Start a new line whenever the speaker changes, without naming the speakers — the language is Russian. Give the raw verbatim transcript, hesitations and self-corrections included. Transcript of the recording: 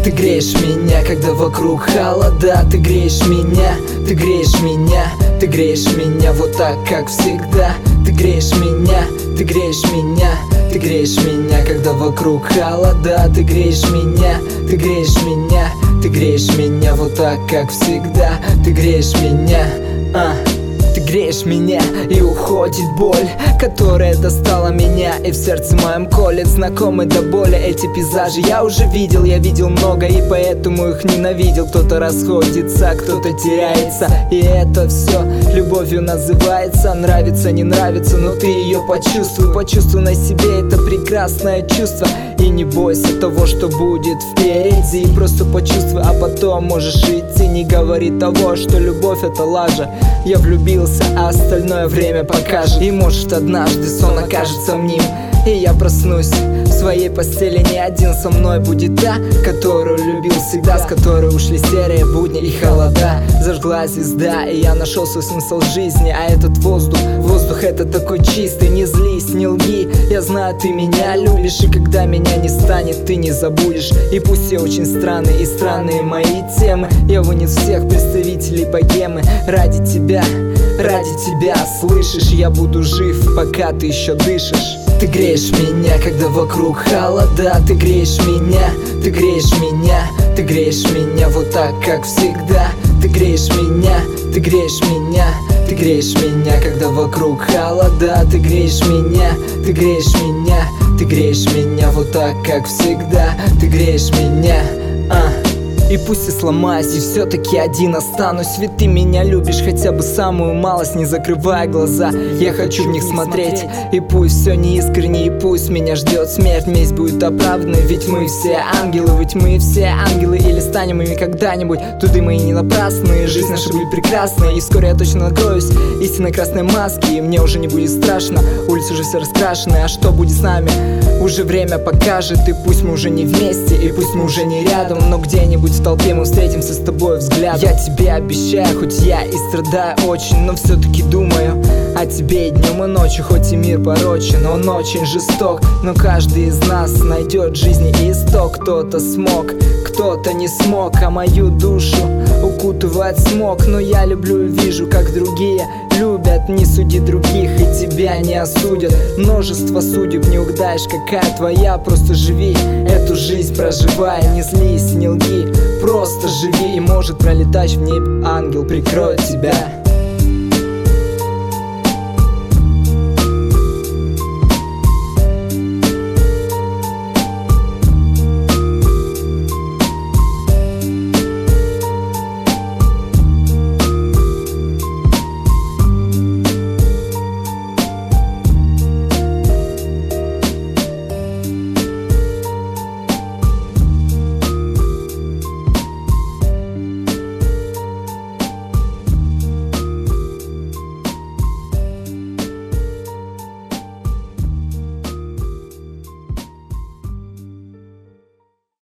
Ты греешь меня, когда вокруг холода. Ты греешь меня, ты греешь меня, ты греешь меня вот так, как всегда. Ты греешь меня, ты греешь меня, ты греешь меня, когда вокруг холода. Ты греешь меня, ты греешь меня, ты греешь меня вот так, как всегда. Ты греешь меня, а Ты греешь меня, и уходит боль, которая достала меня, и в сердце моем колет. Знакомы до боли эти пейзажи я уже видел, я видел много, и поэтому их ненавидел. Кто-то расходится, кто-то теряется, и это все любовью называется. Нравится, не нравится, но ты ее почувствуй. Почувствуй на себе это прекрасное чувство, и не бойся того, что будет впереди. Просто почувствуй, а потом можешь идти. Не говори того, что любовь это лажа. Я влюбился, а остальное время покажет. И может однажды сон окажется мним, и я проснусь в своей постели не один. Со мной будет та, которую любил всегда, с которой ушли серые будни и холода. Зажгла звезда, и я нашел свой смысл жизни. А этот воздух, воздух это такой чистый. Не злись, не лги, я знаю, ты меня любишь. И когда меня не станет, ты не забудешь. И пусть я очень странный, и странные мои темы, я вынес всех представителей богемы. Ради тебя, ради тебя, слышишь, я буду жив, пока ты еще дышишь. Ты греешь меня, когда вокруг холода. Ты греешь меня, ты греешь меня, ты греешь меня вот так, как всегда. Ты греешь меня, ты греешь меня, ты греешь меня, когда вокруг холода. Ты греешь меня, ты греешь меня, ты греешь меня вот так, как всегда. Ты греешь меня, а И пусть я сломаюсь, и все-таки один останусь. Ведь ты меня любишь хотя бы самую малость, не закрывая глаза. Я хочу в них смотреть, и пусть все не искренне, и пусть меня ждет смерть. Месть будет оправдана, ведь мы все ангелы. Ведь мы все ангелы, или станем ими когда-нибудь. Труды мои не напрасные, жизнь наша будет прекрасная. И вскоре я точно накроюсь истинной красной маски, и мне уже не будет страшно, улицы уже все раскрашены. А что будет с нами, уже время покажет. И пусть мы уже не вместе, и пусть мы уже не рядом, но где-нибудь в толпе мы встретимся с тобой взглядом. Я тебе обещаю, хоть я и страдаю очень, но все-таки думаю о тебе и днем, и ночью. Хоть и мир порочен, он очень жесток, но каждый из нас найдет в жизни исток. Кто-то смог, кто-то не смог, а мою душу укутывает смог. Но я люблю и вижу, как другие любят. Не суди других, и тебя не осудят. Множество судеб, не угадаешь, какая твоя. Просто живи эту жизнь, проживай, не злись, не лги. Просто живи, и может пролетать в небе ангел прикроет тебя.